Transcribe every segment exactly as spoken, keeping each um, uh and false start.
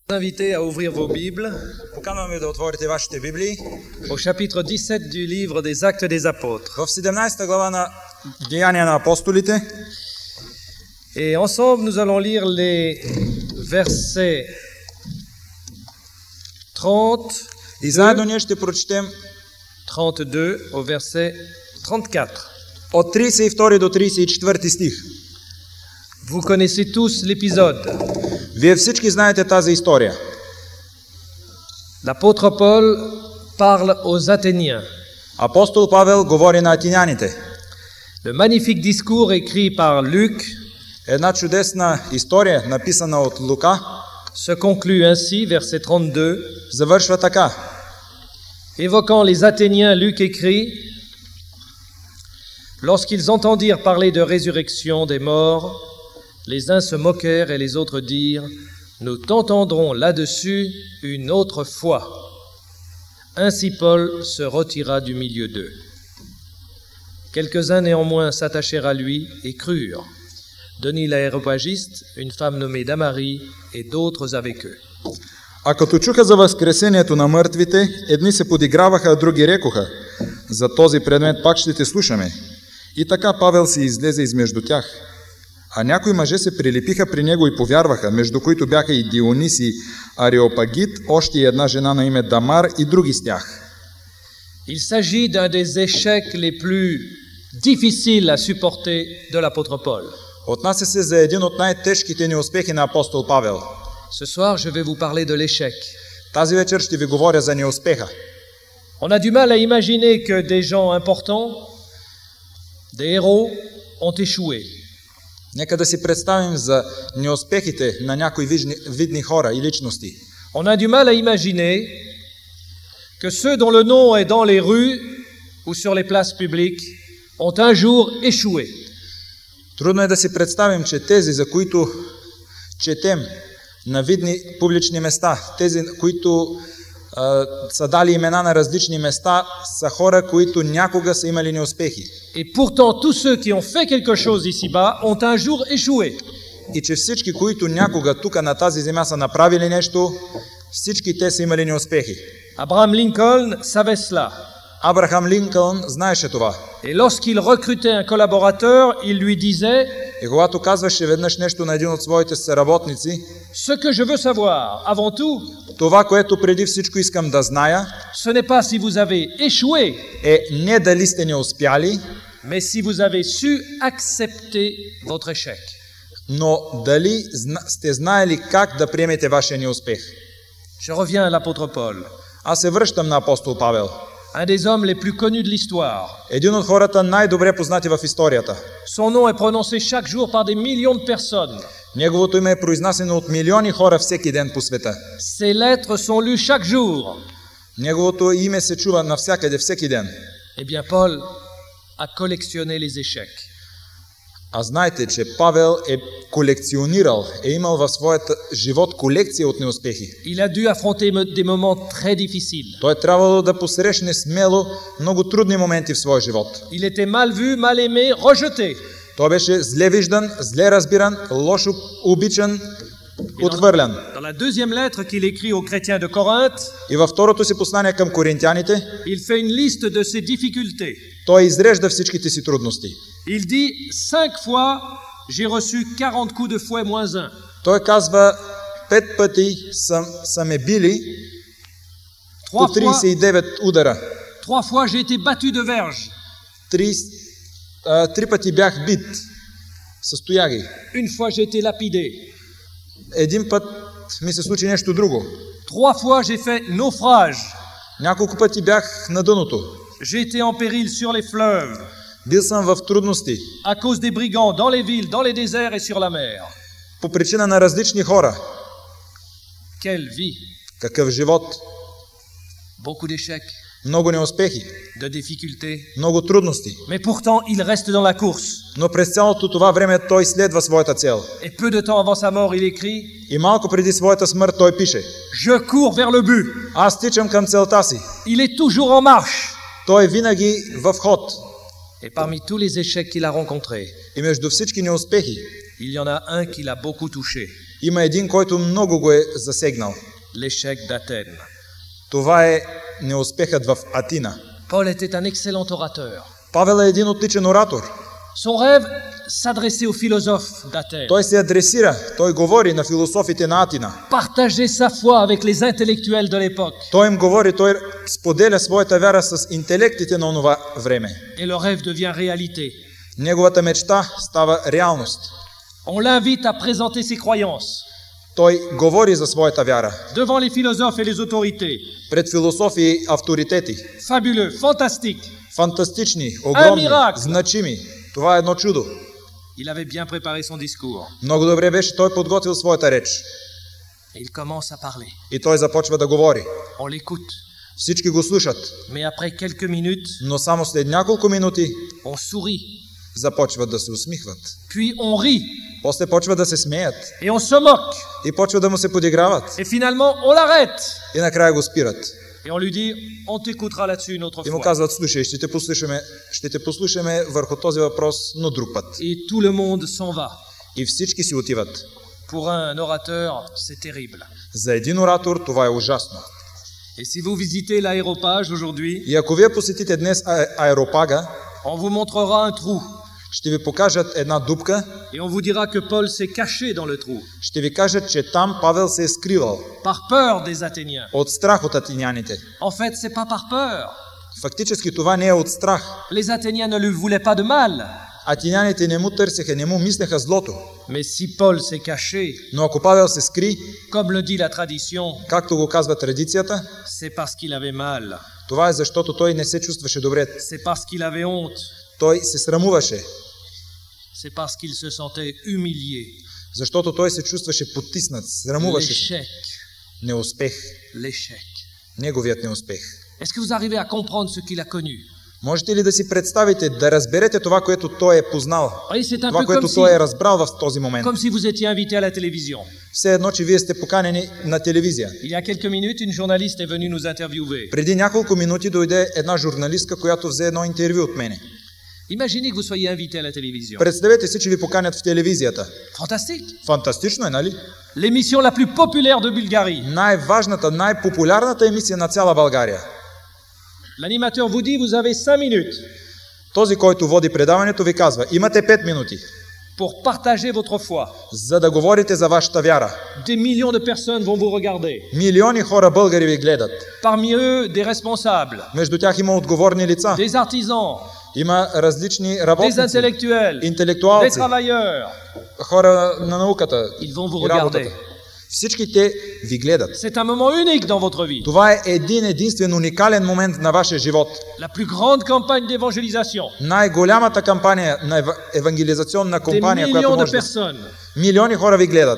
Invité à ouvrir vos Bibles Поканвам ви да отворите вашите Библии au chapitre dix-sept du livre des Actes des Apôtres. в седемнадесета глава на Деяния на апостолите. Et ensemble, nous allons lire les versets trente, И заедно ние ще прочетем trente-deux au verset trente-quatre. от тридесет и втори до тридесет и четвърти стих. Vous connaissez tous l'épisode. Вие всички знаете тази история. L'apôtre Paul parle aux Athéniens. Апостол Павел говори на атиняните. Le magnifique discours écrit par Luc Една чудесна история, написана от Лука, se conclut ainsi, verset trente-deux. завършва така. Évoquant les Athéniens, Luc écrit: Lorsqu'ils entendirent parler de résurrection des morts, les uns se moquèrent et les autres dirent: Nous t'entendrons là-dessus une autre fois. Ainsi Paul se retira du milieu d'eux. Quelques-uns néanmoins s'attachèrent à lui et crurent. Denis l'aéropagiste, une femme nommée Damarie et d'autres avec eux. А като чуха за възкресението на мъртвите, едни се подиграваха, а други рекоха: За този предмет пак ще те слушаме. И така Павел си излезе измежду тях. А някои мъже се прилепиха при него и повярваха, между които бяха и Диониси Ареопагит, още и една жена на име Дамар и други с тях. Il s'agit d'un des échecs les plus difficiles à supporter de l'apôtre Paul. Отнася се за един от най-тежките неуспехи на апостол Павел. Ce soir, je vais vous parler de l'échec. Тази вечер ще ви говоря за неуспеха. On a du mal à imaginer que des gens importants, des héros, ont échoué. Нека да си представим за неуспехите на някои видни, видни хора и личности. On a du mal à imaginer que ceux dont le nom est dans les rues ou sur les places publiques ont un jour échoué. Трудно е да си представим, че тези, за които четем на видни публични места, тези, които а, са дали имена на различни места, са хора, които някога са имали неуспехи. Et pourtant, tous ceux qui ont fait quelque chose ici-bas ont un jour échoué. И че всички, които някога тук на тази земя са направили нещо, всички те са имали неуспехи. Abraham Lincoln savait cela. Абрахам Линкълн знаеше това. Et lorsqu'il recrutait un collaborateur, il lui disait: И когато казваше веднъж нещо на един от своите съработници: Ce que je veux savoir, avant tout, това, което преди всичко искам да зная, ce n'est pas si vous avez échoué, е не дали сте не успяли, mais si vous avez su accepter votre échec. но дали сте знаели как да приемете вашия неуспех. Je reviens à l'apôtre Paul, Аз се връщам на апостол Павел. un des hommes les plus connus de l'histoire. Един от хората най-добре познати в историята. Son nom est prononcé chaque jour par des millions de personnes. Неговото име е произнасено от милиони хора всеки ден по света. Ses lettres sont lues chaque jour. Неговото име се чува навсякъде всеки ден. Eh bien, Paul a collectionné les échecs. А знаете, че Павел е колекционирал, е имал в своята живот колекция от неуспехи. Il a dû affronter des moments très difficiles. Той е трябвало да посрещне смело много трудни моменти в своя живот. Il était mal vu, mal aimé, rejeté. Той беше зле виждан, зле разбиран, лошо обичан, отхвърлян. Dans la deuxième lettre qu'il écrit aux chrétiens de Corinthe, И във второто си послание към коринтяните, il fait une liste de ses difficultés. той изрежда всичките си трудности. Il dit: cinq fois, j'ai reçu quarante coups de fouet moins un. Той казва: пет пъти са, са ме били по Trois fois, тридесет и девет удара. trois fois, j'ai été battu de verge. тридесет, а, три пъти бях бит с тояги. Une fois, j'ai été lapidé. Един път ми се случи нещо друго. Trois fois, j'ai fait naufrage. Няколко пъти бях на дъното. J'ai été en péril sur les fleuves, Бил съм в трудности à cause des brigands, dans les villes, dans les déserts et sur la mer. по причина на различни хора. Quelle vie! Какъв живот? Beaucoup d'échecs, Много неуспехи, de difficultés. много трудности. Mais pourtant, il reste dans la course. Но през цялото това време той следва своята цел. Et peu de temps avant sa mort, il écrit: И малко преди своята смърт той пише: Je cours vers le but. Аз тичам към целта си. Il est toujours en marche. Той е винаги в ход. Et parmi tous les échecs qu'il a rencontrés, И между всички неуспехи, il y en a un qui l'a beaucoup touché. Има един, който много го е засегнал. L'échec d'Athènes. Това е неуспехът в Атина. Paul était un excellent orateur. Павел е един отличен оратор. Son rêve s'adressait aux philosophes d'Athènes. Той се адресира, той говори на философите на Атина. Partager sa foi avec les intellectuels de l'époque. Той им говори, той споделя своята вяра с интелектите на онова време. Et le rêve devient réalité. Неговата мечта става реалност. On l'invite à présenter ses croyances Той говори за своята вяра devant les philosophes et les autorités. пред философи и авторитети. Fabuleux, fantastique. Фантастични, огромни, миракл. значими. Това е едно чудо. Il avait bien préparé son discours. Много добре беше, той подготвил своята реч. Et il commence à parler. И той започва да говори. On l'écoute. Всички го слушат, Mais après quelques minutes, но само след няколко минути on sourit. започват да се усмихват. Puis on rit. После почва да се смеят Et on se moque. и почва да му се подиграват. Et finalement, on l'arrête. И накрая го спират. Et on lui dit, on t'écoutera là-dessus une autre И му fois. казват, слушай, ще те послушаме, ще те послушаме върху този въпрос, но друг път. Et tout le monde s'en va. И всички си отиват. Pour un orateur, c'est terrible. За един оратор това е ужасно. Et si vous visitez l'aéropage aujourd'hui, И ако вие посетите днес а- аеропага, on vous montrera un trou. ще ви покажат една дупка, Et on vous dira que Paul s'est caché dans le trou, ще ви кажат, че там Павел се е скривал par peur des Athéniens. от страх от атиняните. En fait, c'est pas par peur. Фактически това не е от страх. Les Athéniens ne lui voulaient pas de mal. Атиняните не му търсеха, не му мислеха злото. Mais si Paul s'est caché, Но ако Павел се скри, comme le dit la tradition, както го казва традицията, c'est parce qu'il avait mal. това е защото той не се чувстваше добре. C'est parce qu'il avait honte. Той се срамуваше, C'est parce qu'il se sentait humilié. защото той се чувстваше потиснат, срамуваше се. L'échec. Неуспех, L'échec. неговият неуспех. Est-ce que vous arrivez à comprendre ce qu'il a connu? Можете ли да си представите, да разберете това, което той е познал, Oui, c'est un това, peu което comme si, той е разбрал в този момент? comme si vous étiez invité à la télévision. Все едно, че вие сте поканени на телевизия. Il y a quelques minutes, une journaliste est venue nous interviewer. Преди няколко минути дойде една журналистка, която взе едно интервю от мене. Imaginez que vous soyez invité à la télévision. Представете си, че ви поканят в телевизията. Fantastique. Фантастично е, нали? L'émission la plus populaire de Bulgarie. Най-важната, най-популярната емисия на цяла България. L'animateur vous dit, vous avez cinq minutes Този, който води предаването, ви казва, имате пет минути, pour partager votre foi. за да говорите за вашата вяра. Des millions de personnes vont vous regarder. Милиони хора българи ви гледат. Parmi eux, des responsables, Между тях има отговорни лица. des artisans, Има различни des работници, intellectuels, des интелектуалци, travailleurs. хора на науката Ils vont vous и работата. regarder. Всички те ви гледат. C'est un moment unique dans votre vie. Това е един единствен уникален момент на вашия живот. La plus grande campagne d'évangélisation. Най-голямата кампания, на ев- евангелизационна Des кампания, която millions de може да... personnes. Милиони хора ви гледат.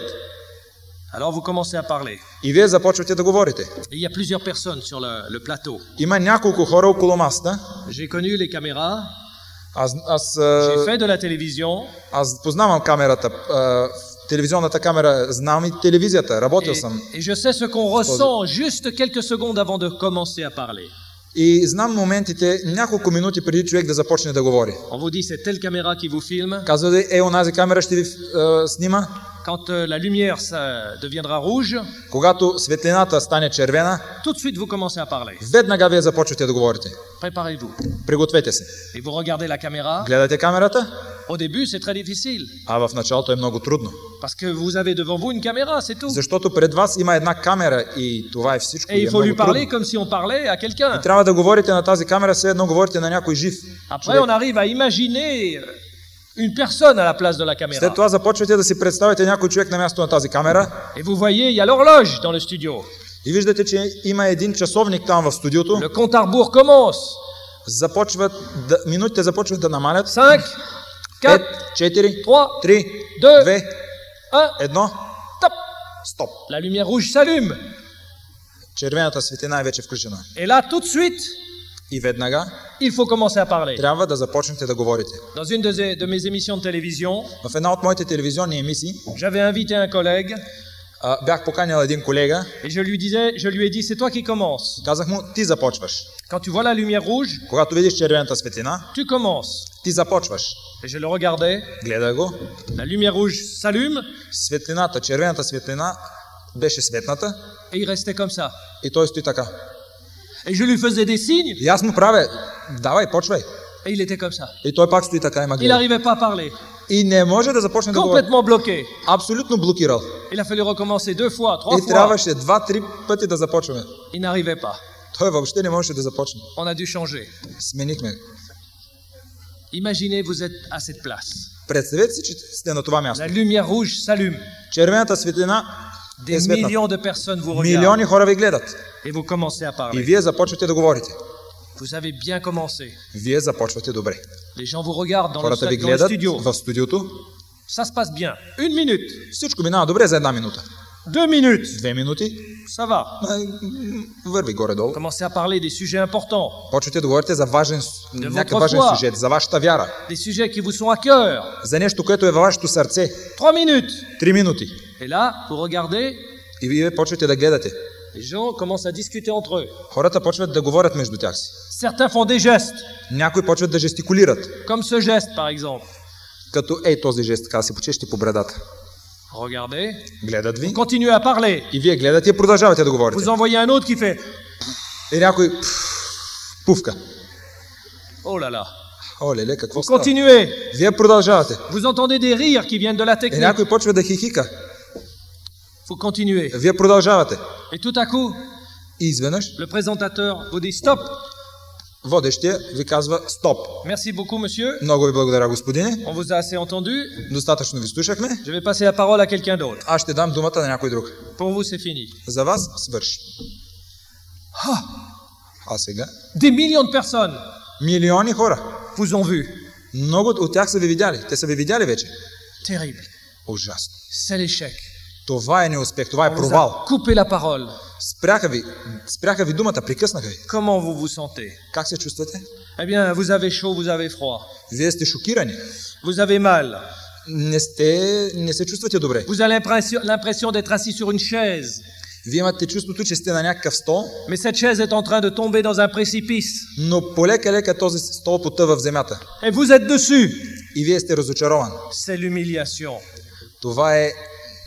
Alors vous commencez à parler. И вие започвате да говорите. Et il y a plusieurs personnes sur le, le plateau. Има няколко хора около масата. J'ai connu les caméras, Аз, аз, j'ai а, fait de la télévision, аз познавам камерата, а, телевизионната камера, знам и телевизията, работил et, съм. et je sais ce qu'on ressent juste quelques secondes avant de commencer à parler. И знам моментите, няколко минути преди човек да започне да говори. On vous dit c'est telle caméra qui vous filme. Казва ли, е, онази камера ще ви а, снима. Quand euh, la lumière ça deviendra rouge, Когато светлината стане червена, tout de suite vous commencez à parler. веднага вие започвате да говорите. Préparez-vous. Пригответе се. Et vous regardez la caméra. Гледате камерата, Au début, c'est très difficile. а в началото е много трудно. Parce que vous avez devant vous une caméra, c'est tout. Защото пред вас има една камера и това е всичко. Et И il е faut lui много parler трудно. comme si on parlait à quelqu'un. И трябва да говорите на тази камера, все едно говорите на някой жив. Après, човек. on arrive à imaginer une personne à la place de la caméra. След това започвате да си представите някой човек на място на тази камера Et vous voyez, il y a l'horloge dans le studio. и виждате, че има един часовник там в студиото. Le compte à rebours commence. Започват да, минутите започват да намалят. cinq, пет, quatre, четири, trois, три, deux, две, un, едно, top. стоп. La lumière rouge s'allume. Червената светлина е вече включена. Et là, tout de suite, И веднага il faut commencer à parler. трябва да започнете да говорите. Dans une de, ces- de mes émissions de télévision, В една от моите телевизионни емисии j'avais invité un collègue А, бях поканил един колега, et je lui disais, je lui ai dit, c'est toi qui commences. казах му, ти започваш. Quand tu vois la lumière rouge, Когато видиш червената светлина, tu commences. ти започваш. Et je le regardais, Гледай го. la lumière rouge s'allume Светлината, червената светлина беше светната et il restait comme ça. и той стои така. Et je lui faisais des signes И аз му правя, давай, почвай. et il était comme ça. И той пак стои така и ма Il гледа. n'arrivait pas à parler, И не може да започне да говори. complètement bloqué. Абсолютно блокирал. Il a fallu recommencer deux fois, trois И fois. трябваше два-три пъти да започваме. Il n'arrivait pas. Той въобще не можеше да започне. On a dû changer. Сменихме. Imaginez, vous êtes à cette place. Представете си, че сте на това място. La lumière rouge s'allume. Червената светлина е Des светна. millions de personnes vous regardent. Милиони хора ви гледат. Et vous commencez à И parler. вие започвате да говорите. Vous avez bien commencé. Вие започвате добре. Les gens vous regardent dans le, Хората ви dans le гледат studio. в студиото. Ça se passe bien. Une minute. Всичко минава добре за една минута. Deux minutes. Две минути. Ça va. а, Върви горе-долу. Commencez à parler des sujets importants. Почвате да говорите за важен, De някакъв votre важен foi. сюжет, за вашата вяра. Des sujets qui vous sont à cœur. За нещо, което е във вашето сърце. Trois minutes. Три минути. Et là, vous regardez, И вие почвате да гледате. les gens commencent à discuter entre eux. Хората почват да говорят между тях си. Certains font des gestes, Някои почват да жестикулират. comme ce geste par exemple. Като ей този жест, така си почещи по брадата. Regardez, Гледат ви. continuez à parler. И вие гледате и продължавате да говорите. Vous envoyez un autre qui fait И някой пф, пувка. oh là là. О, леле, какво става? Continuez. Вие продължавате. Vous entendez des rires qui viennent de la И technique. някой почва да хихика. Vous continuez. Вие продължавате. Et tout à coup, И изведнъж le présentateur vous dit stop. водещия ви казва стоп. Merci beaucoup, monsieur. Много ви благодаря, господине. On vous a assez entendu. Достатъчно ви слушахме. Je vais passer la parole à quelqu'un d'autre. Аз ще дам думата на някой друг. Pour vous, c'est fini. За вас свърши. Ah, А сега? des millions de personnes Милиони хора. vous ont vu. Много от тях са ви видяли. Те са ви видяли вече. Terrible. Ужасно. C'est l'échec. Това е неуспех, това е On vous провал. a coupé la parole. Спряха ви, спряха ви думата, прекъснаха ви. Comment vous vous sentez? Как се чувствате? Eh bien, vous avez chaud, vous avez froid. Вие сте шокирани. Vous avez mal. Не сте, не се чувствате добре. Vous avez l'impression l'impression d'être assis sur une chaise. Вие имате чувството, че сте на някакъв стол, Mais cette chaise est en train de tomber dans un précipice. но полека-лека този стол потъва в земята. Et vous êtes dessus. И вие сте разочарован. C'est l'humiliation. Това е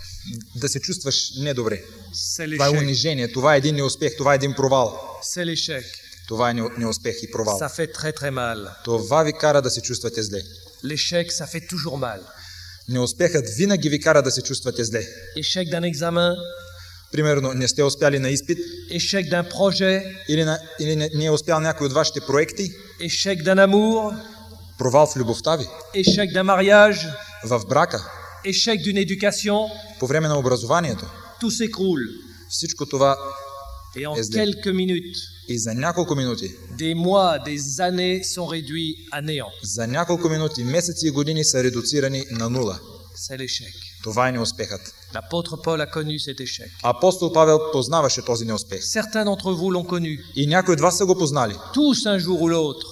да се чувстваш недобре. C'est Това е l'échec. унижение, това е един неуспех, това е един провал. C'est l'échec. Това е не- неуспех и провал. Ça fait très très mal. Това ви кара да се чувствате зле. L'échec, ça fait toujours mal. Неуспехът винаги ви кара да се чувствате зле. Échec d'un examen, Примерно, не сте успяли на изпит, échec d'un projet, или, на, или не, не е успял някой от вашите проекти, échec d'un amour, провал в любовта ви, échec d'un mariage, в брака, échec d'une éducation, по време на образованието. tout s'écroule. Всичко това Et en est zlé. quelques minutes, и за няколко минути, des mois, des années sont réduits à néant. за няколко минути, месеци и години са редуцирани на нула. C'est l'échec. Това е неуспехът. L'apôtre Paul a connu cet échec. Апостол Павел познаваше този неуспех. Certains d'entre vous l'ont connu. И някои от вас са го познали. Tous un jour ou l'autre,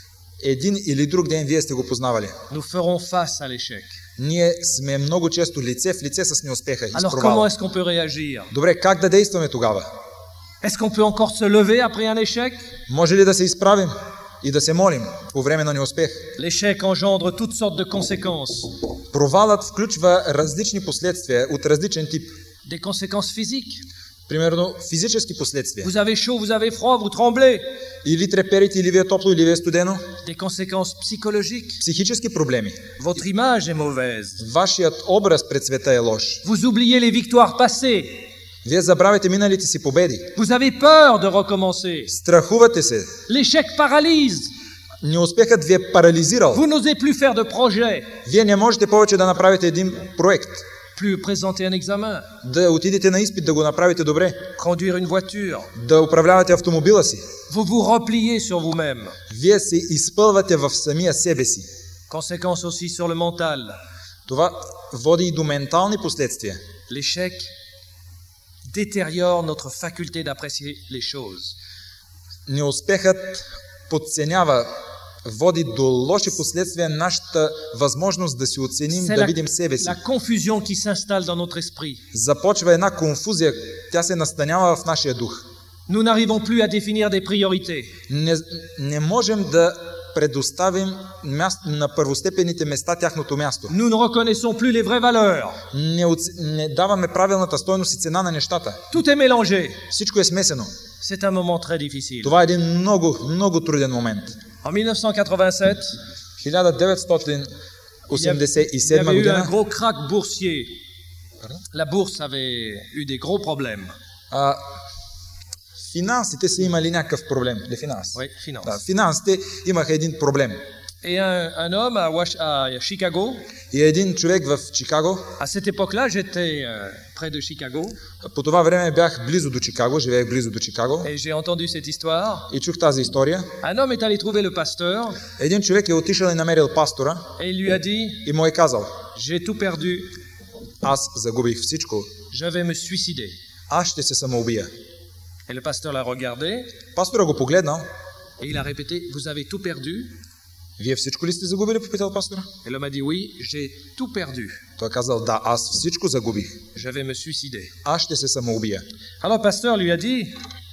Един или друг ден вие сте го познавали. nous ferons face à l'échec. Ние сме много често лице в лице с неуспеха и с Alors comment провала. est-ce qu'on peut réagir? Добре, как да действаме тогава? Est-ce qu'on peut encore se lever après un échec? Може ли да се изправим и да се молим по време на неуспех? L'échec engendre toutes sortes de conséquences. Провалът включва различни последствия от различен тип. Des conséquences physiques. Примерно физически последствия. Vous avez chaud, vous avez froid, vous tremblez. Или треперите, или ви е топло, или ви е студено. Des conséquences psychologiques. Психически проблеми. Votre image est mauvaise. Вашият образ пред света е лош. Vous oubliez les victoires passées. Вие забравяте миналите си победи. Vous avez peur de recommencer. Страхувате се. L'échec paralyse. Неуспехът ви е парализирал. Vous n'osez plus faire de projet, Вие не можете повече да направите един проект. plus présenter un examen, Да отидете на изпит, да го направите добре. conduire une voiture. Да управлявате автомобила си. Vous vous repliez sur vous-même. Вие се изпълвате в самия себе си. Conséquences aussi sur le mental. Това води и до ментални последствия. L'échec détériore notre faculté d'apprécier les choses. Неуспехът подценява води до лоши последствия нашата възможност да си оценим, C'est да la, видим себе си. la confusion qui s'installe dans notre esprit. Започва една конфузия, тя се настанява в нашия дух. Nous n'arrivons plus à définir des priorités. Не, не можем да предоставим място, на първостепенните места тяхното място. Nous ne reconnaissons plus les vraies valeurs. Не, оц... не даваме правилната стойност и цена на нещата. Tout est mélangé. Всичко е смесено. C'est un moment très difficile. Това е един много, много труден момент. En mille neuf cent quatre-vingt-sept, хиляда деветстотин осемдесет и il y седма avait eu un година gros krach boursier. La bourse avait eu des gros problèmes. а, финансите са имали някакъв проблем. Не финанси. Oui, finance. Да, финансите имаха един проблем. Et un, un homme à, Wash- à Chicago, И един човек в Чикаго, à cette époque-là, j'étais euh, près de Chicago по това време бях близо до Чикаго, живеех близо до Чикаго et j'ai entendu cette histoire. и чух тази история. Un homme est allé trouver le pasteur Един човек е отишъл и намерил пастора et il lui a dit и му е казал: j'ai tout perdu, аз загубих всичко, je vais me suicider. аз ще се самоубия. Et le pasteur l'a regardé Пастора го погледнал. et il a répété vous avez tout perdu? Вие всичко ли сте загубили, попитал пастора? Et l'homme a dit oui, j'ai tout perdu, Той е казал: да, аз всичко загубих, je vais me suicider. аз ще се самоубия. Alors le pasteur lui a dit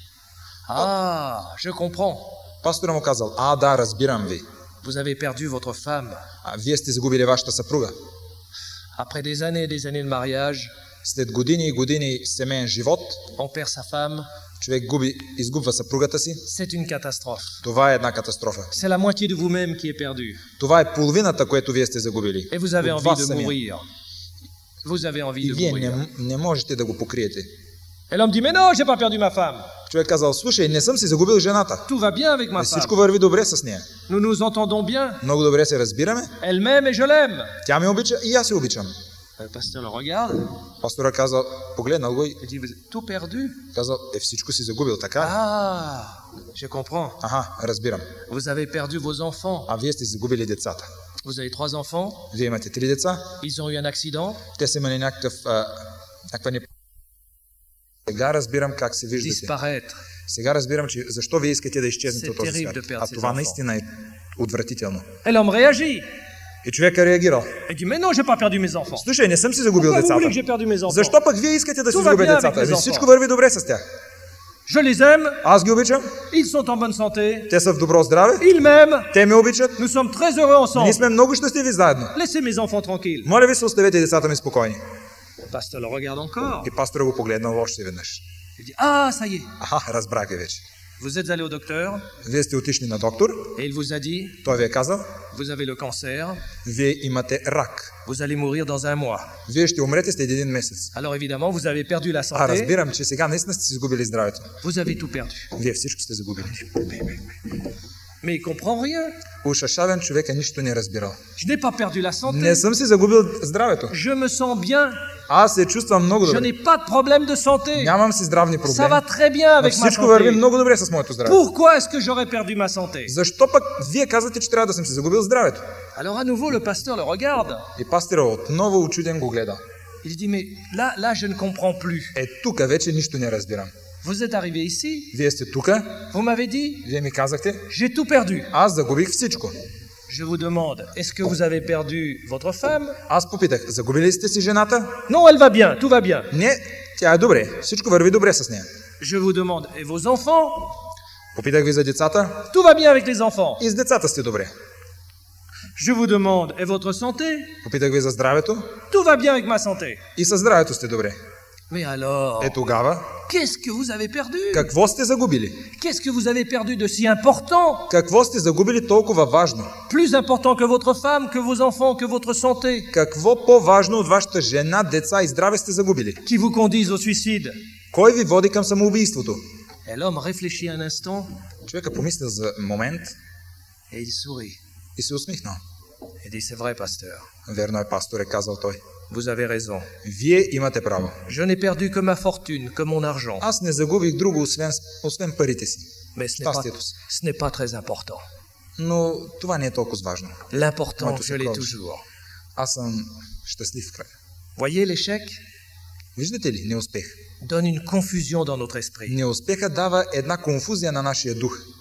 ah, je comprends, Пастора му казал: а, да, разбирам ви. vous avez perdu votre femme. А, вие сте загубили вашата съпруга. Après des années et des années de mariage, След години и години семейен живот, on perd sa femme, човек губи, изгубва съпругата си. c'est une catastrophe. Това е една катастрофа. C'est la moitié de vous-même qui est perdue. Това е половината, което вие сте загубили. Et vous avez От envie вас de самия. mourir. Vous avez envie И de вие mourir. не, не можете да го покриете. Et l'homme dit mais non, j'ai pas perdu ma femme. Човек казал: слушай, не съм си загубил жената. Tout va bien avec ma femme. Всичко върви добре с нея. Nous nous entendons bien. Много добре се разбираме. Elle m'aime et je l'aime. Тя ме обича и аз я обичам. Le pasteur le regarde. Пастора казал, погледнал го и Il dit vous avez tout perdu. казал: е, всичко си загубил, така? Ah, je comprends. Аха, разбирам. Vous avez perdu vos enfants. А вие сте загубили децата. Vous avez trois enfants. Вие имате три деца. Ils ont eu un accident. Те са имали някакъв... А, някаква не... Сега разбирам как се виждате. Disparaître. Сега разбирам, че защо вие искате да изчезнете C'est от този terrible свят. de perdre А ses това enfants. наистина е отвратително. Et l'homme réagit. И човек е реагирал: Il dit mais non, j'ai pas perdu mes enfants. слушай, не съм си загубил Pourquoi vous voulez децата. que j'ai perdu mes enfants? Защо пък вие искате да си Това загубите бяха децата? avec les Ами enfants. всичко върви добре с тях. Je les aime. Аз ги обичам, Ils sont en bonne santé. те са в добро здраве, Ils m'aiment. те ме обичат, Nous sommes très heureux ние ensemble. сме много щастливи заедно. Laissez mes enfants tranquilles. Моля ви се, оставете децата ми спокойни. Le pasteur le regarde encore. И пастора го погледнал още веднъж. Il dit ah, ça y est. Аха, разбрах ви вече. Vous êtes allé au docteur Вие сте отишли на доктор, et il vous a dit той ви е казал: vous avez le cancer. вие имате рак. Vous allez mourir dans un mois. Вие ще умрете след един месец. Alors évidemment, vous avez perdu la А, santé. разбирам, че сега наистина сте си загубили здравето. Vous avez tout perdu. Вие всичко сте загубили. Mais il comprend rien. Ушашавен човека нищо не е разбирал. Je n'ai pas perdu la santé. Не съм си загубил здравето. Je me sens bien. Аз се чувствам много Je добре. n'ai pas de problème de santé. Нямам си здравни Ça проблеми. va très bien Но avec ma всичко върви santé. много добре с моето здраве. Pourquoi est-ce que j'aurais perdu ma santé? Защо пък вие казвате, че трябва да съм си загубил здравето? Alors à nouveau, le pasteur le regarde. И пастора отново учуден го гледа. Il dit mais là, là, je ne comprends plus. Е, тук вече нищо не разбирам. Vous êtes arrivé ici. Вие сте тук, Vous m'avez dit вие ми казахте: j'ai tout perdu. аз загубих всичко. Je vous demande, est-ce que vous avez perdu votre femme? Аз попитах: загубили сте си жената? Non, elle va bien, tout va bien. Не, тя е добре. Всичко върви добре с нея. Je vous demande, et vos enfants? Попитах ви за децата. Tout va bien avec les enfants. И с децата сте добре. Je vous demande, et votre santé? Попитах ви за здравето. Tout va bien avec ma santé. И със здравето сте добре. Mais alors, Е, тогава qu'est-ce que vous avez perdu? какво сте загубили? Qu'est-ce que vous avez perdu de si important? Какво сте загубили толкова важно? Plus important que votre femme, que vos enfants, que votre santé, Какво по-важно от вашата жена, деца и здраве сте загубили? qui vous conduisent au suicide? Кой ви води към самоубийството? Et l'homme réfléchit un instant Човека помисля за момент et il sourit. и се усмихнал. Il dit, c'est vrai, pasteur. Верно е, пастор, е казал той. Vous avez raison. Вие имате право. Je n'ai perdu que ma fortune, que mon argent. Аз не загубих друго, освен, освен парите си. Mais ce n'est pas, Щастието си. ce n'est pas très important. Но това не е толкова важно. L'important, Моето je l'ai съкровище. toujours. Аз съм щастлив в края. Voyez, l'échec Виждате ли, неуспех? donne une confusion dans notre esprit. Неуспеха дава една конфузия на нашия дух.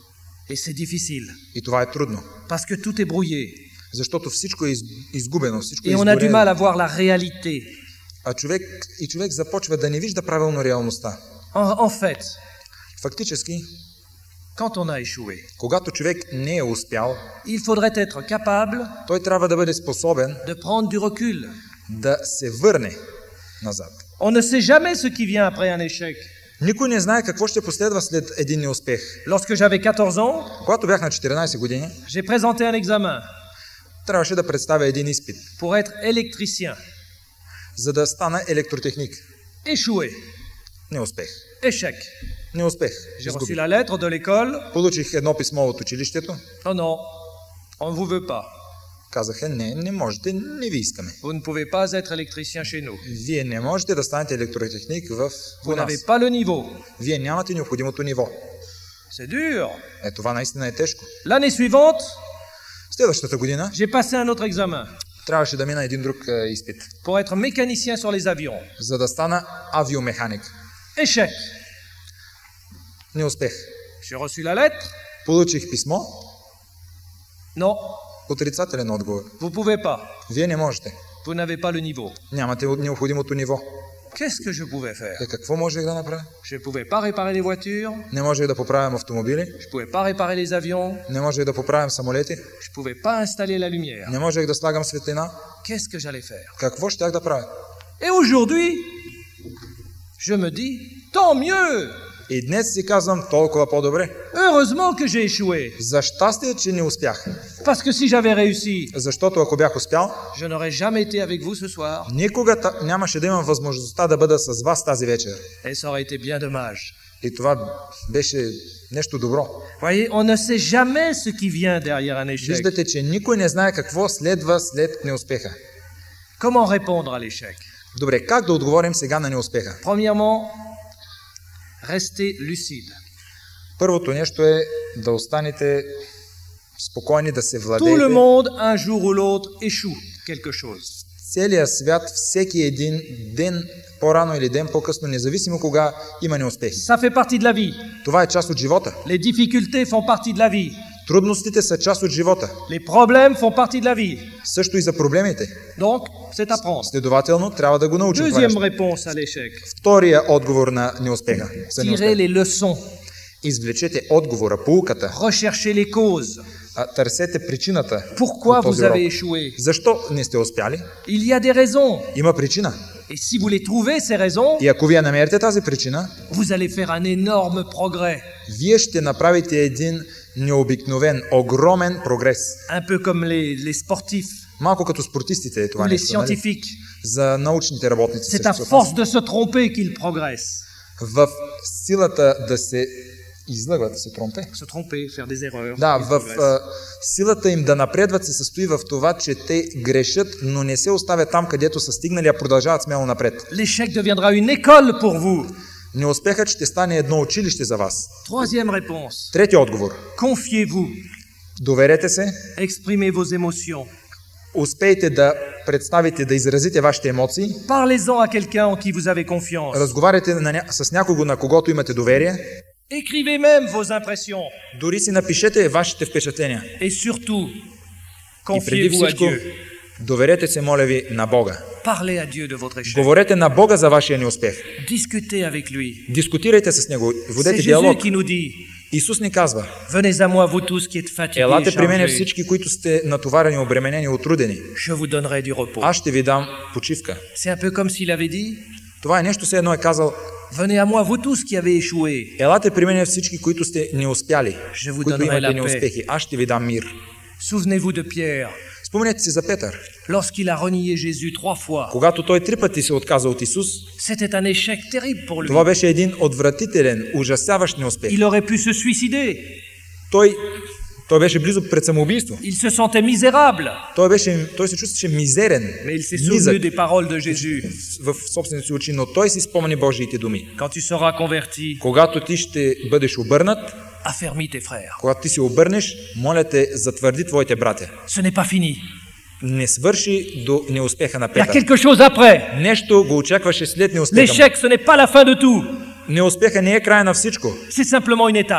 Et c'est difficile, И това е трудно. parce que tout est brouillé. Защото всичко е из- изгубено, всичко е Et on a du mal изгорено. à voir la réalité. А човек, и човек започва да не вижда правилно реалността. En, en fait, Фактически, quand on a échoué, когато човек не е успял, il faudrait être capable той трябва да бъде способен de prendre du recul. да се върне назад. On ne sait jamais ce qui vient après un échec. Никой не знае какво ще последва след един неуспех. Lorsque j'avais quatorze ans, Когато бях на четиринайсет години, j'ai présenté un examen трябваше да представя един изпит, pour être électricien. за да стана електротехник. Échoué. Неуспех. Échec. Неуспех. J'ai reçu Изгубих. la lettre de l'école. Получих едно писмо от училището. Oh non, on ne vous veut pas. Казаха, не, не можете, не ви искаме. Vous ne pouvez pas être électricien chez nous. Вие не можете да станете електротехник в Vous у нас. n'avez pas le niveau. Вие нямате необходимото ниво. C'est dur. Е, това наистина е тежко. L'année suivante, Следващата година j'ai passé un autre examen трябваше да мина един друг е, изпит, pour être mécanicien sur les avions. за да стана авиомеханик. Échec. Неуспех. J'ai reçu la lettre. Получих писмо, Non, отрицателен отговор. vous pouvez pas. Вие не можете. Vous n'avez pas le niveau. Нямате необходимото ниво. Qu'est-ce que je pouvais faire? Е, какво можех да направя? Je ne pouvais pas réparer les voitures. Не можех да поправям автомобили, Je ne pouvais pas réparer les avions. не можех да поправям самолети, Je ne pouvais pas installer la lumière. не можех да слагам светлина. Qu'est-ce que j'allais faire? Какво щях да правя? Et aujourd'hui, je me dis, tant mieux. И днес си казвам толкова по-добре. Heureusement que j'ai échoué. За щастие, че не успях. Parce que si j'avais réussi, Защото ако бях успял, je n'aurais jamais été avec vous ce soir. никога та- нямаше да имам възможността да бъда с вас тази вечер. Et ça aurait été bien dommage. И това беше нещо добро. Voyez, on ne sait jamais ce qui vient derrière un échec. Виждате, че никой не знае какво следва след неуспеха. Comment répondre à l'échec? Добре, как да отговорим сега на неуспеха? Premièrement, restez lucide. Първото нещо е да останете спокойни, да се Tout le владеете. monde, un jour ou l'autre, échoue quelque chose. Целият свят, всеки един ден, по-рано или ден по-късно, независимо кога, има неуспехи. Ça fait partie de la vie. Това е част от живота. Les difficultés font partie de la vie. Трудностите са част от живота. Les problèmes font partie de la vie. Също и за проблемите. Donc, c'est à prendre. Следователно, трябва да го научим това Deuxième нещо. réponse à l'échec. Втория отговор на неуспеха. За Tirez неуспех. les leçons. Извлечете отговора, поуката. Recherchez les causes. А, търсете причината. Pourquoi от този vous урок. avez échoué? Защо не сте успяли? Il y a des raisons. Има причина. Et si vous les trouvez, ces raisons, И ако вие намерите тази причина, vous allez faire un énorme progrès. вие ще направите един необикновен, огромен прогрес. Un peu comme les, les sportifs Малко като спортистите е ou това les нещо. Нали? scientifiques. За научните работници. C'est à също. force de se tromper qu'ils progressent. В силата да се излъгват, да се тромпе. Se tromper, faire des erreurs. Да, ils в progressent. а, силата им да напредват се състои в това, че те грешат, но не се оставят там, където са стигнали, а продължават смело напред. L'échec deviendra une école pour vous. Неуспехът ще стане едно училище за вас. Troisième réponse. Трети отговор. Confiez-vous. Доверете се, Exprimez vos émotions. успейте да представите, да изразите вашите емоции, Parlez-en à quelqu'un en qui vous avez confiance. разговаряйте на ня... с някого, на когото имате доверие, Écrivez même vos impressions. дори си напишете вашите впечатления. Et surtout, И преди confiez-vous à всичко, Dieu. доверете се, моля ви, на Бога. Parlez à Dieu de votre échec. Говорете на Бога за вашия неуспех. Discutez avec lui. Дискутирайте с Него, C'est водете Jésus диалог. qui nous dit, Исус ни казва: venez à moi vous tous qui êtes fatigués et елате при мене chargés. всички, които сте натоварени, обременени, отрудени. Je vous donnerai du repos. Аз ще ви дам почивка. C'est un peu comme s'il avait dit, Това е нещо, все едно е казал: venez à moi vous tous qui avez échoué. елате при мене всички, които сте неуспяли, Je vous които donnerai la имате paix. неуспехи. Аз ще ви дам мир. Souvenez-vous de Pierre, Спомнете си за Петър. lorsqu'il a renié Jésus trois fois. Когато той три пъти се отказа от Исус, C'était un échec terrible pour lui. това беше един отвратителен, ужасяващ неуспех. Il aurait pu se suicider. Той, той беше близо пред самоубийство. Il se sentait misérable. Той, беше, той се чувстваше мизерен, Mais il s'est souvenu низък des paroles de Jésus. в собствените си очи, но той си спомни Божиите думи. Quand tu seras converti, Когато ти ще бъдеш обърнат, affermis tes frères. когато ти се обърнеш, моля те, затвърди твоите братя. Ce n'est pas fini. Не свърши до неуспеха на Il y a Петър. quelque chose après. Нещо го очакваше след неуспеха му. L'échec, ce n'est pas la fin de tout. Неуспеха не е край на всичко. C'est simplement une étape.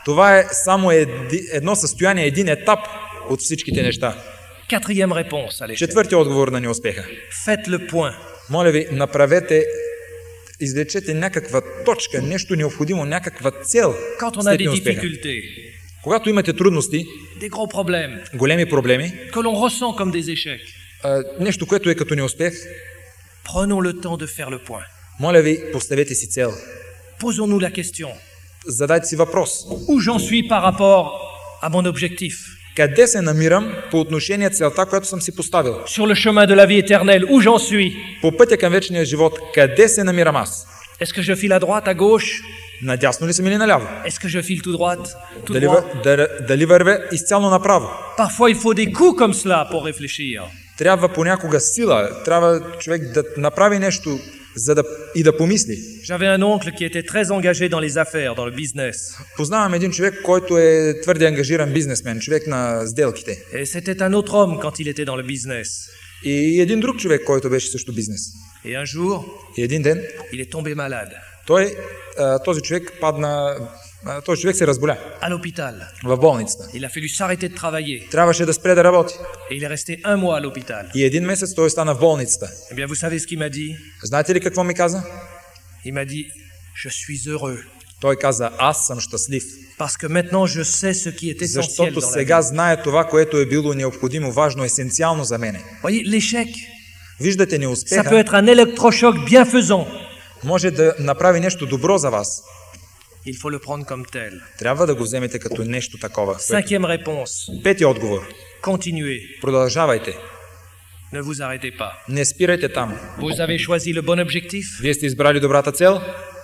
Това е само еди, едно състояние, един етап от всичките неща. Quatrième réponse à l'échec. Четвъртия отговор на неуспеха. Faites le point. Моля ви, направете, извлечете някаква точка, нещо необходимо, някаква цел Quand on a след des неуспеха. difficultés, Когато имате трудности, des gros problèmes големи проблеми, que l'on ressent comme des échecs, а, нещо, което е като неуспех, prenons le temps de faire le point. моля ви, поставете си цел. Posons-nous la question. Задайте си въпрос. Où j'en suis par rapport à mon objectif? Къде се намирам по отношение целта, която съм си поставил? Sur le chemin de la vie éternelle, où j'en suis? По пътя към вечния живот, къде се намирам аз? Est-ce que je file à droite, à gauche? Надясно ли съм или наляво? Est-ce que je file tout droite, tout Дали, droit? вър- дали, дали вървя изцяло направо? Parfois, il faut des coups comme cela pour réfléchir. Трябва понякога сила, трябва човек да направи нещо за да, и да помисли. J'avais un oncle qui était très engagé dans les affaires, dans le business. Познавам един човек, който е твърде ангажиран бизнесмен, човек на сделките. Et c'était un autre homme quand il était dans le business. И един друг човек, който беше също бизнес. Et un jour, И един ден il est tombé malade, той, а, този човек падна, а, този човек се разболя à l'hôpital. в болницата. Il a fallu s'arrêter de travailler. Трябваше да спре да работи. Et il est resté un mois à l'hôpital. И един месец той остана в болницата. Eh bien, vous savez ce qu'il m'a dit? Знаете ли какво ми каза? Il m'a dit, je suis heureux. Той каза, аз съм щастлив. Parce que maintenant, je sais ce qui est essentiel Защото dans la vie. сега знае това, което е било необходимо, важно, есенциално за мене. Voyez, l'échec, Виждате, ça peut неуспеха être un électrochoc bienfaisant. може да направи нещо добро за вас. Il faut le prendre comme tel. Трябва да го вземете като нещо такова. Cinquième réponse, Пети отговор. continuez. Продължавайте. Ne vous arrêtez pas. Не спирайте там. Vous avez choisi le bon objectif. Вие сте избрали добрата цел.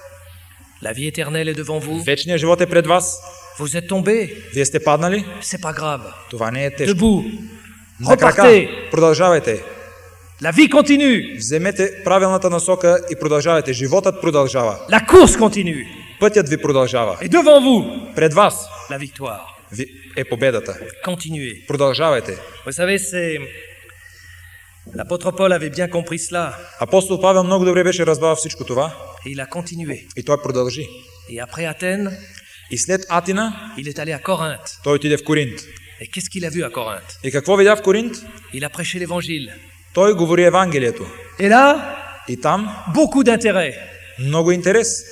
La vie éternelle est devant vous. Вечният живот е пред вас. Vous êtes tombé. Вие сте паднали. C'est pas grave. Това не е тежко. Debout. На крака. Repartez. Продължавайте. La vie continue. Вземете правилната насока и продължавайте. Животът продължава. La course continue. Пътят ви продължава. Et devant vous, Пред вас la victoire. ви е победата. Continuez. Продължавайте. Vous savez, c'est... L'apôtre Paul avait bien compris cela. Апостол Павел много добре беше разбрал всичко това Et il a continué. и той продължи. Et après Athènes, И след Атина il est allé à Corinthe. той отиде в Коринт. Et qu'est-ce qu'il a vu à Corinthe? И какво видя в Коринт? Il a prêché l'évangile. Той говори Евангелието. Et là, И там beaucoup d'intérêt. много интерес.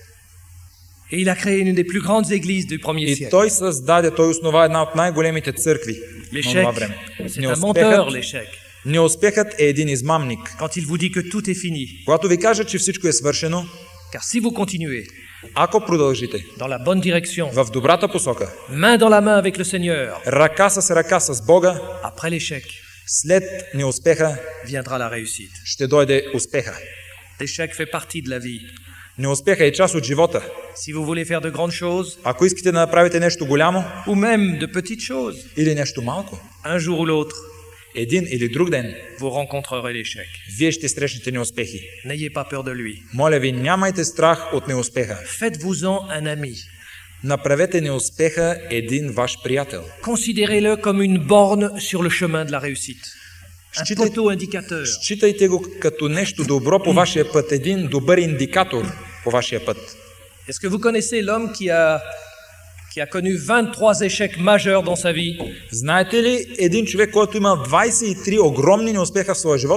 Et il a créé une des plus grandes églises du premier И siècle. той създаде, той основа една от най-големите църкви на L'échec, това време. c'est un menteur, Неуспехът, l'échec. неуспехът е един измамник. Quand il vous dit que tout est fini. Когато ви кажа, че всичко е свършено, Car si vous continuez ако продължите dans la bonne direction, в добрата посока, main dans la main avec le Seigneur, ръка с ръка с Бога, après l'échec, след неуспеха viendra la réussite. ще дойде успеха. L'échec fait partie de la vie. Неуспеха е част от живота. Si vous voulez faire de grandes choses, Ако искате да направите нещо голямо ou même de petites choses, или нещо малко, un jour ou l'autre, един или друг ден, vous rencontrerez l'échec. вие ще срещнете неуспехи. N'ayez pas peur de lui. Моля ви, нямайте страх от неуспеха. Faites-vous-en un ami. Направете неуспеха един ваш приятел. Considérez-le comme une borne sur le chemin de la réussite. Un Считайте- poteau indicateur. Считайте го като нещо добро по вашия път, един добър индикатор по вашия път. Est-ce que vous connaissez l'homme qui a, qui a connu vingt-trois échecs majeurs dans sa vie? Знаете ли един човек, който има двадесет и три огромни неуспеха в своя живот?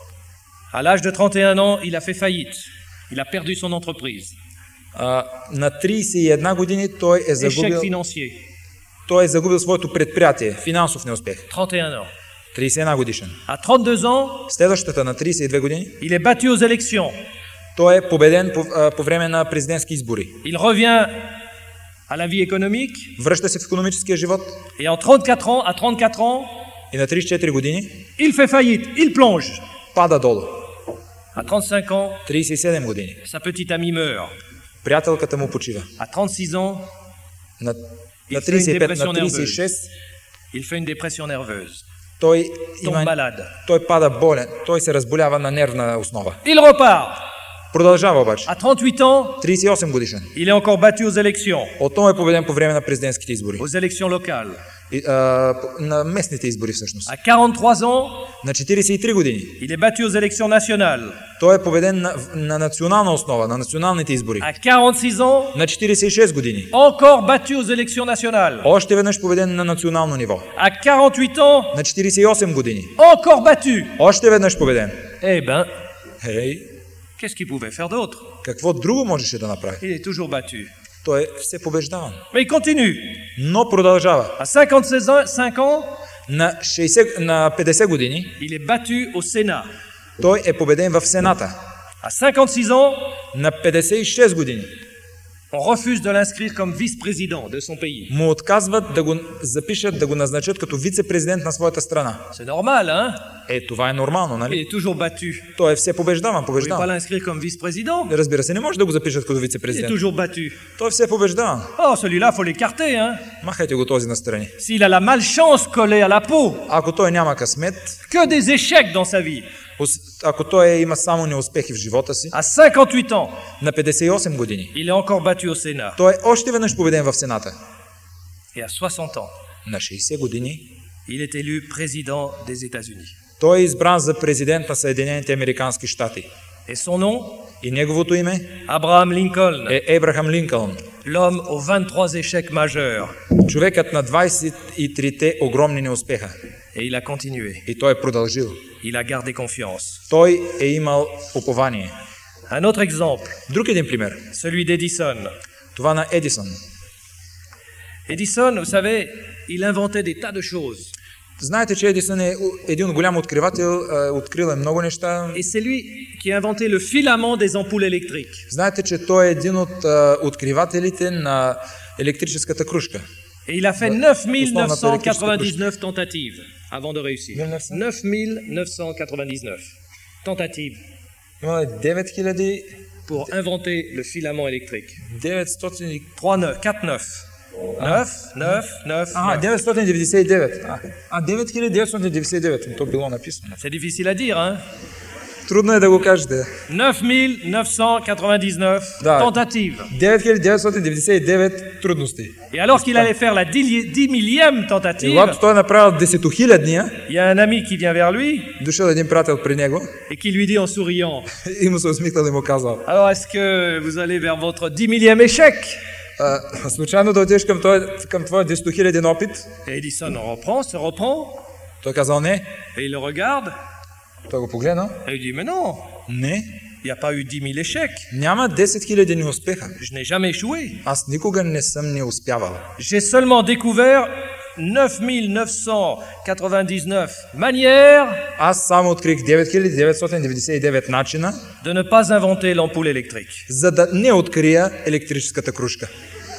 À l'âge de trente et un ans, il a fait faillite. Il a perdu son entreprise. А, на тридесет и една години той е Échec загубил, financier. той е загубил своето предприятие, финансов неуспех. trente et un ans. тридесет и една годишен. À trente-deux ans, Следващата на тридесет и две години il est battu aux élections. той е победен по, а, по време на президентски избори. Il revient à la vie économique Връща се в икономическия живот et en trente-quatre ans, à trente-quatre ans, и на тридесет и четири години il fait faillite, il plonge. пада долу. À trente-cinq ans, тридесет и седем години. sa petite amie meurt. Приятелката му почива. À trente-six ans, На, И на fait тридесет и пет, une на dépression тридесет и шест il fait une dépression nerveuse. той, Tombe има, malade. той пада болен. Той се разболява на нервна основа. Il repart. Продължава обаче. À trente-huit ans, тридесет и осем годишен. il est encore battu aux élections, Отново е победен по време на президентските избори. aux élections locales. И, а, на местните избори всъщност. À quarante-trois ans, На четиридесет и три години. il est battu aux élections nationales. Той е победен на, на национална основа, на националните избори. À quarante-six ans, На четиридесет и шест години. encore battu aux élections nationales. Още веднъж победен на национално ниво. À quarante-huit ans, На четиридесет и осем години. encore battu. Още веднъж победен. Eh ben, Хей, qu'est-ce qu'il pouvait faire d'autre? какво друго можеше да направи? Il est toujours battu. Той е все побеждаван. Mais il continue. Но продължава. À cinquante-cinq ans, На, шейсет, на петдесет години il est battu au Sénat. той е победен в Сената. À cinquante-six ans, На петдесет и шест години on refuse de l'inscrire comme vice-président de son pays. му отказват да го запишат, да го назначат като вице-президент на своята страна. C'est normal, hein? Е, това е нормално, Il нали? est toujours battu. Той е все побеждаван, On ne peut pas побеждаван. l'inscrire comme vice-président. Разбира се, не може да го запишат като Il est вице-президент. toujours battu. Той е все побеждаван. Oh, celui-là, faut l'écarter, hein? Махайте го този настрани. S'il a la malchance collée à la peau, Ако той няма късмет, que des échecs dans sa vie. ако той има само неуспехи в живота си, À cinquante-huit ans, на петдесет и осем години, il est encore battu au Sénat. той е още веднъж победен в Сената. Et à soixante ans, На шейсет години, il est élu président des États-Unis. той е избран за президент на Съединените американски щати. Et son nom, И неговото име Abraham Lincoln, е Ебрахам Линкълн. l'homme aux vingt-trois échecs majeurs. Човекът на двадесет и трите огромни неуспеха. Et il a continué. И той е продължил. Il a gardé confiance. Той е имал упование. Un autre exemple, Друг един пример. celui d'Edison. Това на Едисон. Edison, vous savez, il inventait des tas de choses. Знаете, че Едисон е един голям откривател, открил е много неща. Et c'est lui qui a inventé le filament des ampoules électriques. Знаете, че той е един от а, откривателите на електрическата кружка. Et il a fait neuf mille neuf cent quatre-vingt-dix-neuf tentatives avant de réussir. neuf mille neuf cent quatre-vingt-dix-neuf tentatives Има девет хиляди pour inventer le filament électrique. деветстотин и- trois neuf, quatre neuf. neuf, neuf, neuf. А, деветстотин деветдесет и девет. А, А, девет хиляди деветстотин деветдесет и девет. То било написано. C'est difficile à dire, hein? Трудно е да го кажете. neuf mille neuf cent quatre-vingt-dix-neuf Да. tentatives. девет хиляди деветстотин деветдесет и девет трудности. Et alors qu'il allait faire la dix dix millième И tentative, когато той е направил десетохилядния, il y a un ami qui vient vers lui дошъл един приятел при него et qui lui dit en souriant, и му се усмихнал и му казал: alors est-ce que vous allez vers votre dix millième échec? а, случайно да отидеш към, той, към твоя десетохиляден опит? Et Edison reprend, se reprend, Той казал: не. et il le regarde, Той го погледнал: et il dit, mais non, не. il n'y a pas eu dix mille échecs, Няма десет хиляди неуспеха. je n'ai jamais échoué. Аз никога не съм не успявал. J'ai seulement découvert neuf mille neuf cent quatre-vingt-dix-neuf manières Аз само открих девет хиляди деветстотин деветдесет и девет начина, de ne pas inventer l'ampoule électrique. за да не открия електрическата кружка.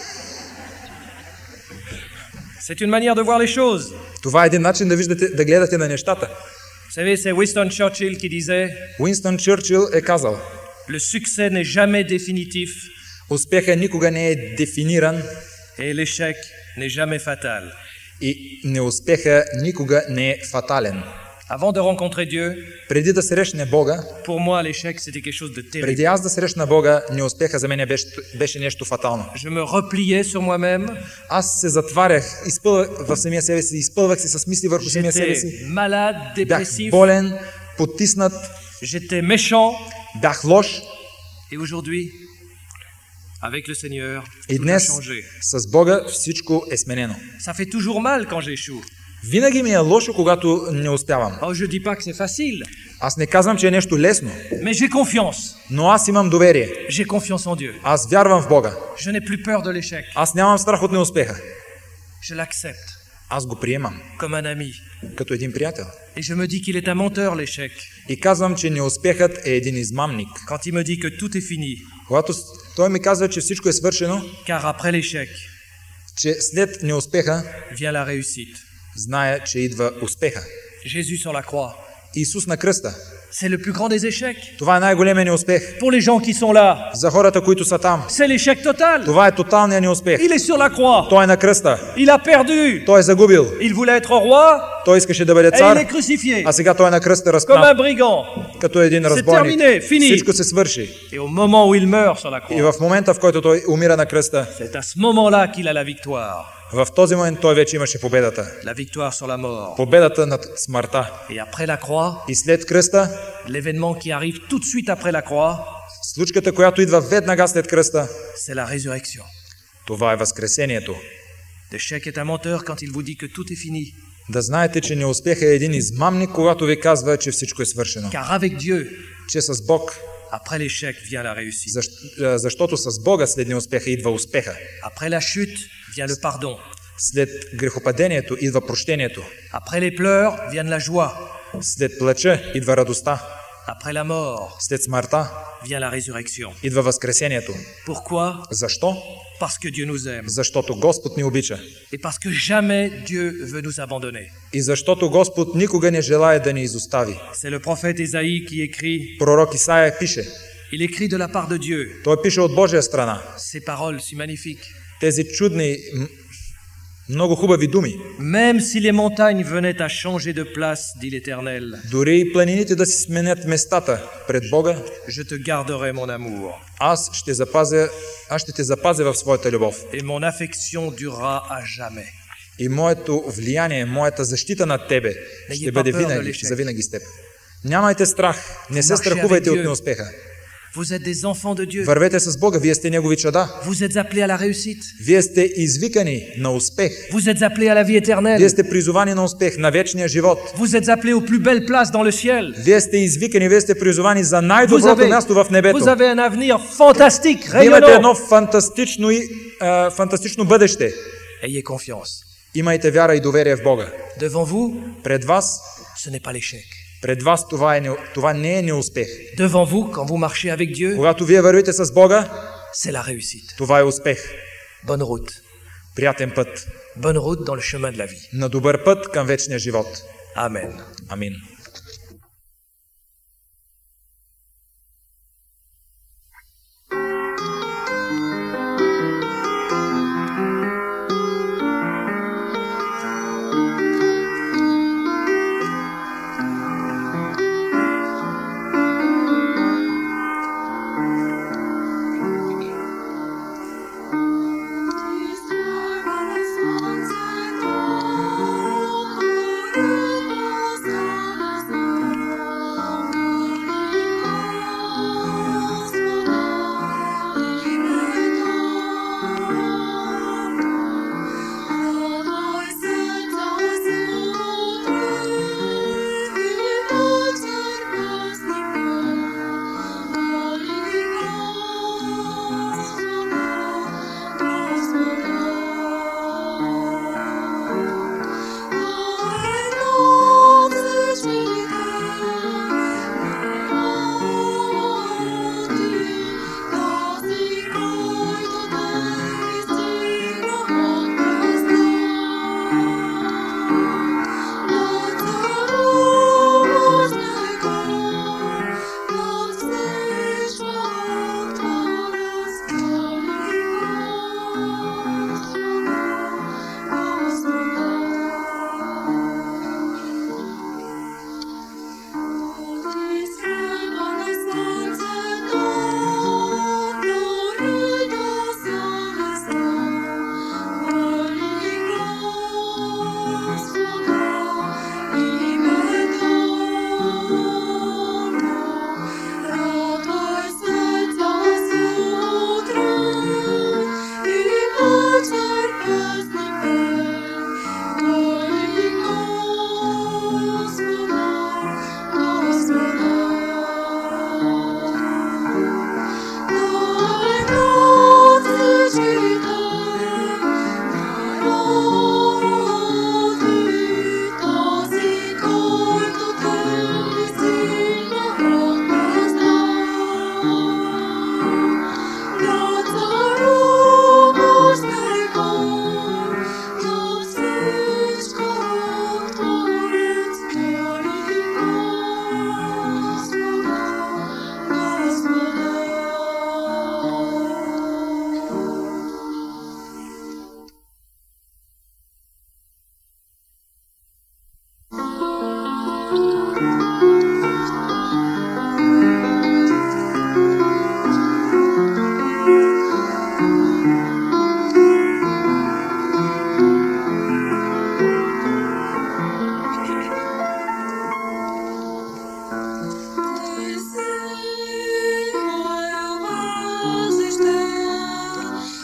C'est une manière de voir les choses. Това е един начин да виждате, да гледате на нещата. Vous savez, c'est Winston Churchill qui disait, Уинстън Чърчил е казал: le succès n'est jamais définitif успеха никога не е дефиниран et l'échec n'est jamais fatal. и неуспеха никога не е фатален. Avant de rencontrer Dieu, Преди да срещне Бога, pour moi, l'échec, c'était quelque chose de terrible. преди аз да срещна Бога, неуспеха за мен беше, беше нещо фатално. Je me repliais sur moi-même, Аз се затварях, изпълвах в самия себе си, изпълвах се с мисли върху самия себе j'étais си. malade, Бях dépressif, болен, потиснат, j'étais méchant. бях лош. Et aujourd'hui, avec le Seigneur, И tout a днес changé. с Бога всичко е сменено. Ça fait toujours mal quand j'échoue. Винаги ми е лошо, когато не успявам. Oh, je dis pas que c'est facile, Аз не казвам, че е нещо лесно, mais j'ai confiance. но аз имам доверие. J'ai confiance en Dieu. Аз вярвам в Бога. Je n'ai plus peur de l'échec. Аз нямам страх от неуспеха. Je l'accepte Аз го приемам comme un ami. като един приятел. Et je me dis qu'il est un menteur, l'échec. И казвам, че неуспехът е един измамник. Quand il me dit que tout est fini, Когато той ми казва, че всичко е свършено, car après l'échec че след неуспеха vient la réussite. зная, че идва успеха. Jésus sur la croix, Исус на кръста. c'est le plus grand des échecs. Това е най-големия неуспех. Pour les gens qui sont là, За хората, които са там. c'est l'échec total. Това е тоталният неуспех. Il est sur la croix, Той е на кръста. il a perdu. Той е загубил. Il voulait être roi Той искаше да бъде et il цар, est crucifié а сега той е на кръста comme un разпнат, brigand. като един C'est разбойник. terminé, fini. Всичко се свърши. Et au moment où il meurt sur la И croix, в момента, в който той умира на кръста, c'est à ce moment-là qu'il a la victoire. В този момент той вече имаше победата. La victoire sur la mort. Победата над смъртта. Et après la croix, И след кръста, l'événement qui arrive tout de suite après la croix, случката, която идва веднага след кръста, c'est la résurrection. това е възкресението. L'échec est un menteur quand il vous dit que tout est fini. Да знаете, че неуспех е един измамник, когато ви казва, че всичко е свършено. Car avec Dieu, Че с Бог, après l'échec vient la réussite. защ, защото с Бога след неуспеха идва успеха. Après la chute vient le pardon. След грехопадението идва прощението. Après les pleurs vient la joie. След плача идва радостта. Après la mort След смъртта vient la résurrection. идва възкресението. Pourquoi? Защо? Parce que Dieu nous aime. Защото Господ ни обича. Et parce que jamais Dieu veut nous abandonner. И защото Господ никога не желае да ни изостави. C'est le prophète Ésaïe qui écrit, Пророк Исаия пише. il écrit de la part de Dieu, Той пише от Божия страна. ces paroles si magnifiques. Тези чудни, м- много хубави думи. Même si les montagnes venaient à changer de place, dit l'Éternel, Дори и планините да си сменят местата пред Бога, je te garderai mon amour, аз ще запазя, аз ще те запазя в своята любов. et mon affection durera à jamais. И моето влияние, моята защита над тебе ще бъде винаги, завинаги с теб. Нямайте страх, не се страхувайте от неуспеха. Vous êtes des enfants de Dieu. Вървете с Бога, вие сте Негови чада. Vous êtes appelés à la réussite. Вие сте извикани на успех. Vous êtes appelés à la vie éternelle. Вие сте призовани на успех, на вечния живот. Vous êtes appelés aux plus belles places dans le ciel. Вие сте извикани, вие сте призовани за Vous най-доброто avez, място в небето. vous avez un avenir fantastique, Вие имате rayonnant. едно фантастично, и, а, фантастично бъдеще. Ayez confiance. Имайте вяра и доверие в Бога. Devant vous, Пред вас, ce n'est pas l'échec. пред вас това, е, не- това не е неуспех. Devant vous, quand vous marchez avec Dieu, Когато вие вървите с Бога, c'est la réussite. това е успех. Bonne route. Приятен път. Bonne route dans le chemin de la vie. На добър път към вечния живот. Amen. Амин. Stars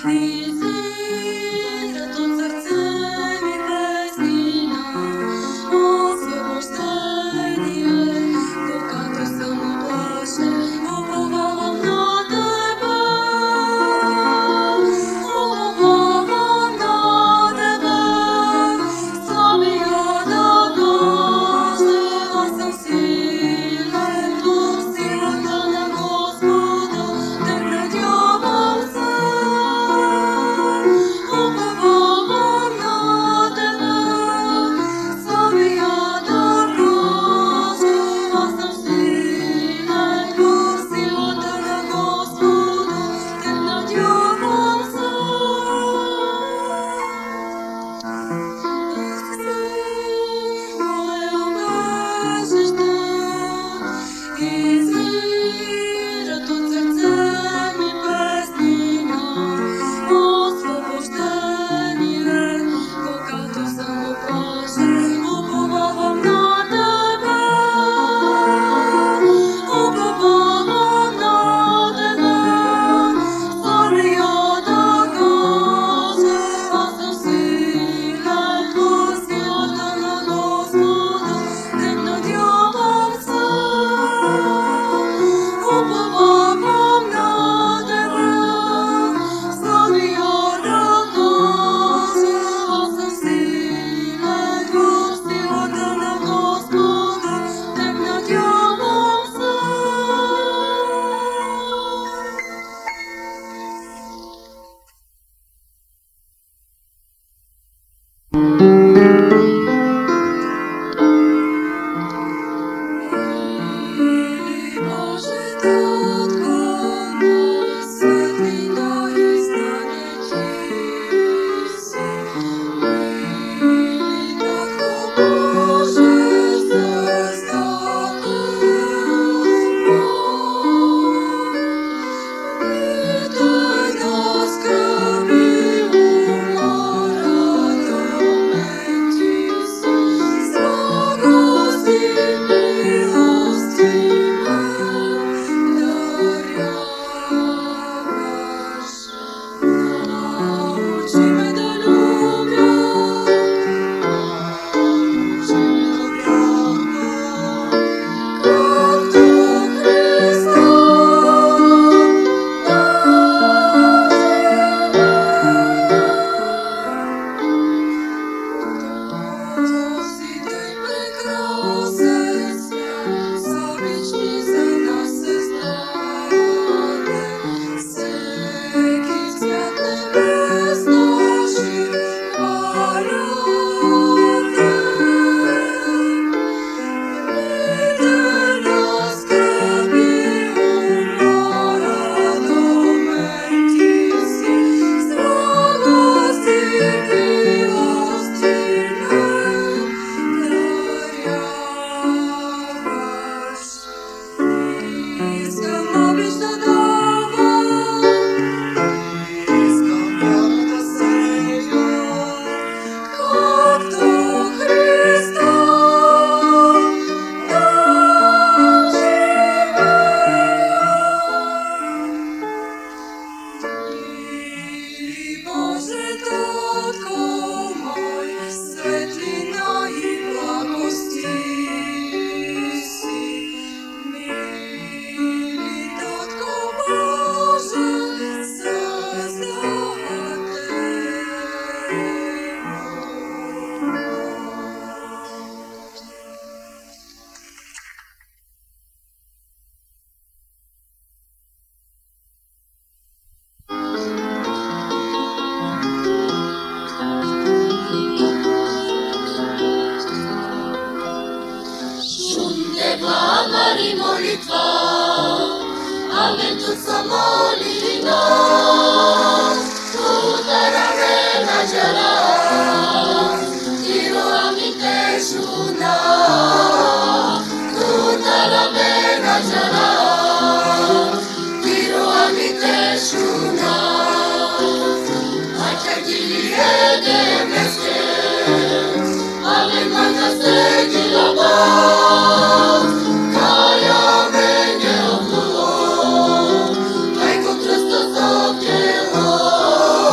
Thank you.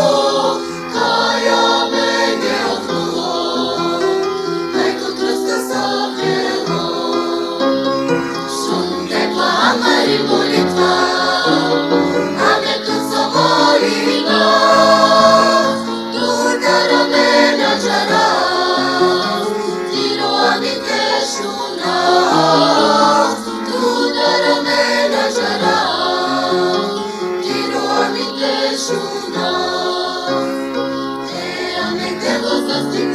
Zastygaj